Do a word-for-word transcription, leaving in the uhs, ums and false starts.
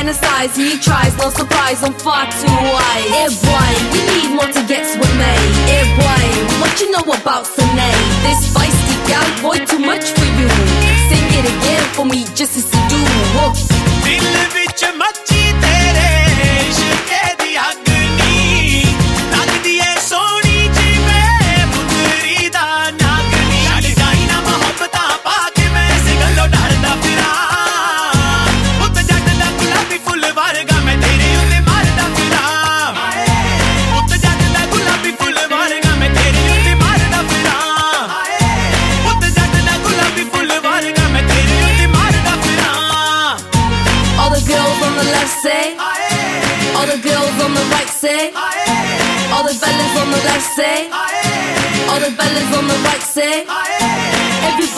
fantasize and he tries, no surprise, I'm far too wise. Eh boy, you need more to get with me. Eh boy, what you know about Sine? This feisty gal, boy, too much for you. Sing it again for me, just as you do. Whoa. Dil vich machi tere ishqe di agni lagdi hai soni ji main putri da nagni chad gayi na mohabbatan pa ke main se gallo darda fira ut jatt da gulabi full varga main tere utte marda fira ut jatt da gulabi full varga main tere utte marda fira ut jatt da gulabi full varga main tere utte marda fira. All the girls on the left say, all the girls on the right say, all the fellas on the left say, all the fellas on the right say, everybody